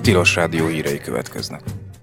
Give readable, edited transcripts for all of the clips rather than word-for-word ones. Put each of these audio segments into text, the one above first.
Tilos Rádió hírei következnek.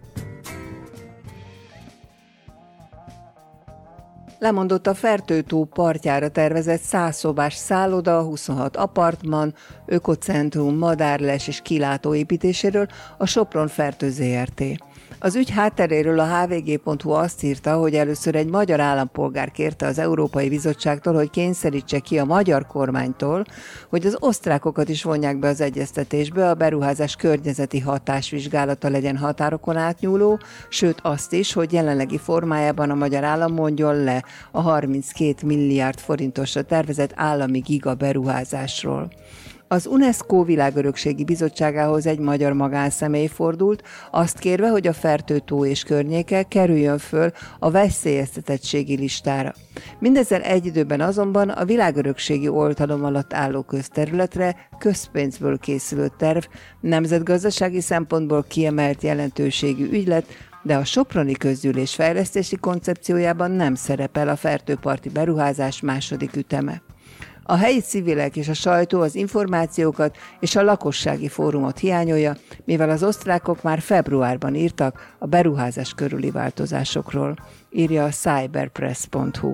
Lemondott a Fertő-tó partjára tervezett 100 szobás szálloda, 26 apartman, ökocentrum, madárles és kilátó építéséről a Sopron Fertő Zrt. Az ügy hátteréről a hvg.hu azt írta, hogy először egy magyar állampolgár kérte az Európai Bizottságtól, hogy kényszerítse ki a magyar kormánytól, hogy az osztrákokat is vonják be az egyeztetésbe, a beruházás környezeti hatásvizsgálata legyen határokon átnyúló, sőt azt is, hogy jelenlegi formájában a magyar állam mondjon le a 32 milliárd forintosra tervezett állami gigaberuházásról. Az UNESCO Világörökségi Bizottságához egy magyar magánszemély fordult, azt kérve, hogy a Fertő-tó és környéke kerüljön föl a veszélyeztetettségi listára. Mindezzel egy időben azonban a világörökségi oltalom alatt álló közterületre közpénzből készülő terv nemzetgazdasági szempontból kiemelt jelentőségű ügylet, de a soproni közgyűlés fejlesztési koncepciójában nem szerepel a fertőparti beruházás második üteme. A helyi civilek és a sajtó az információkat és a lakossági fórumot hiányolja, mivel az osztrákok már februárban írtak a beruházás körüli változásokról, írja a cyberpress.hu.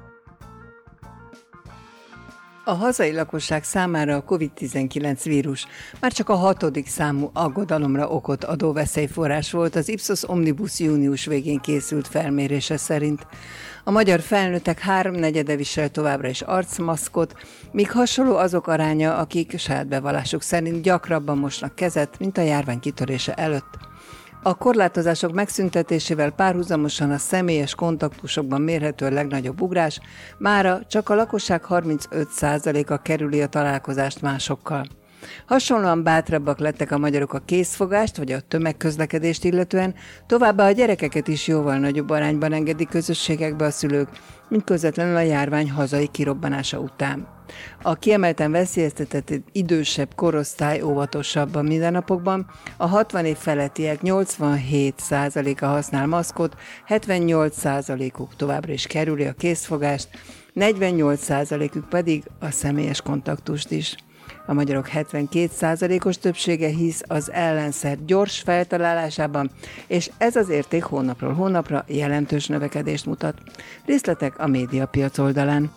A hazai lakosság számára a COVID-19 vírus már csak a 6. számú aggodalomra okot adó veszélyforrás volt az Ipsos Omnibus június végén készült felmérése szerint. A magyar felnőttek 3/4 visel továbbra is arcmaszkot, míg hasonló azok aránya, akik saját bevallásuk szerint gyakrabban mosnak kezet, mint a járvány kitörése előtt. A korlátozások megszüntetésével párhuzamosan a személyes kontaktusokban mérhető a legnagyobb ugrás, mára csak a lakosság 35%-a kerüli a találkozást másokkal. Hasonlóan bátrabbak lettek a magyarok a készfogást vagy a tömegközlekedést illetően, továbbá a gyerekeket is jóval nagyobb arányban engedik közösségekbe a szülők, mint közvetlenül a járvány hazai kirobbanása után. A kiemelten veszélyeztetett idősebb korosztály óvatosabb a mindennapokban, a 60 év felettiek 87%-a használ maszkot, 78%-uk továbbra is kerüli a készfogást, 48%-uk pedig a személyes kontaktust is. A magyarok 72%-os többsége hisz az ellenszer gyors feltalálásában, és ez az érték hónapról hónapra jelentős növekedést mutat. Részletek a Médiapiac oldalán.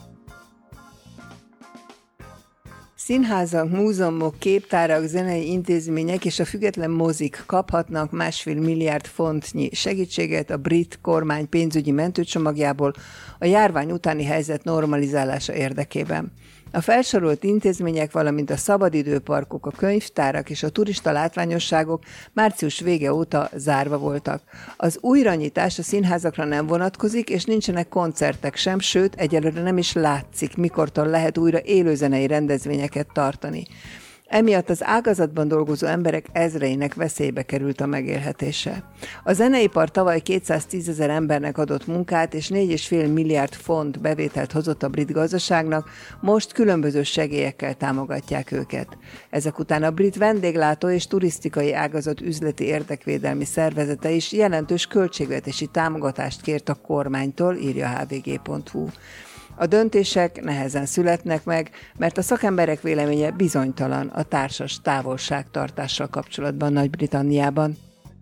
Színházak, múzeumok, képtárak, zenei intézmények és a független mozik kaphatnak 1,5 milliárd fontnyi segítséget a brit kormány pénzügyi mentőcsomagjából a járvány utáni helyzet normalizálása érdekében. A felsorolt intézmények, valamint a szabadidőparkok, a könyvtárak és a turista látványosságok március vége óta zárva voltak. Az újranyitás a színházakra nem vonatkozik, és nincsenek koncertek sem, sőt, egyelőre nem is látszik, mikortól lehet újra élőzenei rendezvényeket tartani. Emiatt az ágazatban dolgozó emberek ezreinek veszélybe került a megélhetése. A zeneipar tavaly 210 000 embernek adott munkát, és 4,5 milliárd font bevételt hozott a brit gazdaságnak, most különböző segélyekkel támogatják őket. Ezek után a brit vendéglátó és turisztikai ágazat üzleti érdekvédelmi szervezete is jelentős költségvetési támogatást kért a kormánytól, írja hvg.hu. A döntések nehezen születnek meg, mert a szakemberek véleménye bizonytalan a társas távolságtartással kapcsolatban Nagy-Britanniában.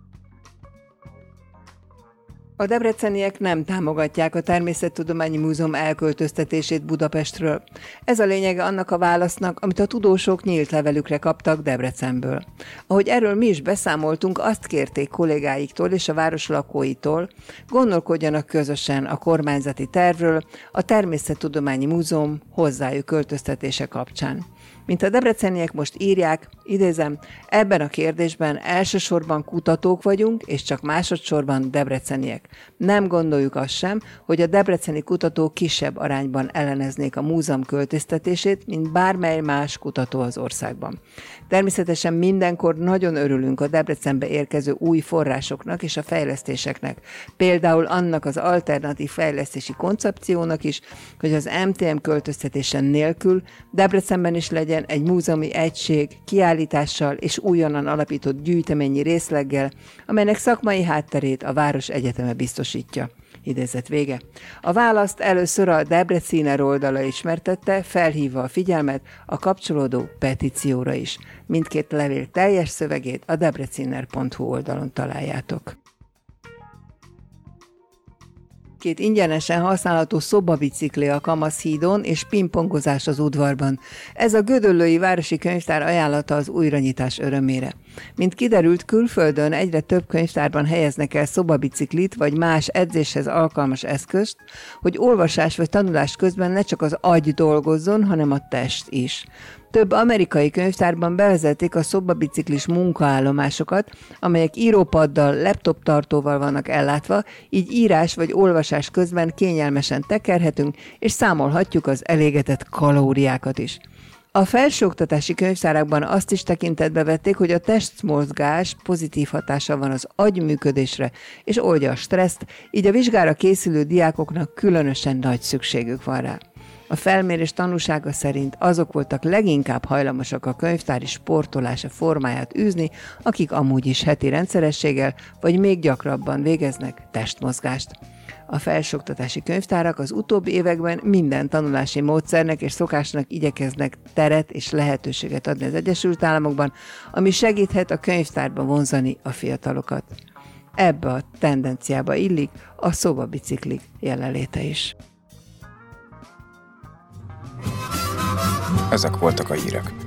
A debreceniek nem támogatják a Természettudományi Múzeum elköltöztetését Budapestről. Ez a lényege annak a válasznak, amit a tudósok nyílt levelükre kaptak Debrecenből. Ahogy erről mi is beszámoltunk, azt kérték kollégáiktól és a város lakóitól, gondolkodjanak közösen a kormányzati tervről a Természettudományi Múzeum hozzájuk költöztetése kapcsán. Mint a debreceniek most írják, idézem, ebben a kérdésben elsősorban kutatók vagyunk, és csak másodszorban debreceniek. Nem gondoljuk azt sem, hogy a debreceni kutatók kisebb arányban elleneznék a múzeum költöztetését, mint bármely más kutató az országban. Természetesen mindenkor nagyon örülünk a Debrecenbe érkező új forrásoknak és a fejlesztéseknek. Például annak az alternatív fejlesztési koncepciónak is, hogy az MTM költöztetésen nélkül Debrecenben is legyen egy múzeumi egység kiállítással és újonnan alapított gyűjteményi részleggel, amelynek szakmai hátterét a Város Egyeteme biztosítja. Idézet vége. A választ először a Debreciner oldala ismertette, felhívva a figyelmet a kapcsolódó petícióra is. Mindkét levél teljes szövegét a debreciner.hu oldalon találjátok. Két ingyenesen használható szobabicikli a Kamaszhídon és pingpongozás az udvarban. Ez a Gödöllői Városi Könyvtár ajánlata az újranyitás örömére. Mint kiderült, külföldön egyre több könyvtárban helyeznek el szobabiciklit vagy más edzéshez alkalmas eszközt, hogy olvasás vagy tanulás közben ne csak az agy dolgozzon, hanem a test is. Több amerikai könyvtárban bevezették a szobabiciklis munkaállomásokat, amelyek írópaddal, laptop tartóval vannak ellátva, így írás vagy olvasás közben kényelmesen tekerhetünk, és számolhatjuk az elégetett kalóriákat is. A felsőoktatási könyvtárakban azt is tekintetbe vették, hogy a testmozgás pozitív hatása van az agy működésre, és oldja a stresszt, így a vizsgára készülő diákoknak különösen nagy szükségük van rá. A felmérés tanúsága szerint azok voltak leginkább hajlamosak a könyvtári sportolása formáját űzni, akik amúgy is heti rendszerességgel, vagy még gyakrabban végeznek testmozgást. A felsőoktatási könyvtárak az utóbbi években minden tanulási módszernek és szokásnak igyekeznek teret és lehetőséget adni az Egyesült Államokban, ami segíthet a könyvtárba vonzani a fiatalokat. Ebbe a tendenciába illik a szobabiciklik jelenléte is. Ezek voltak a hírek.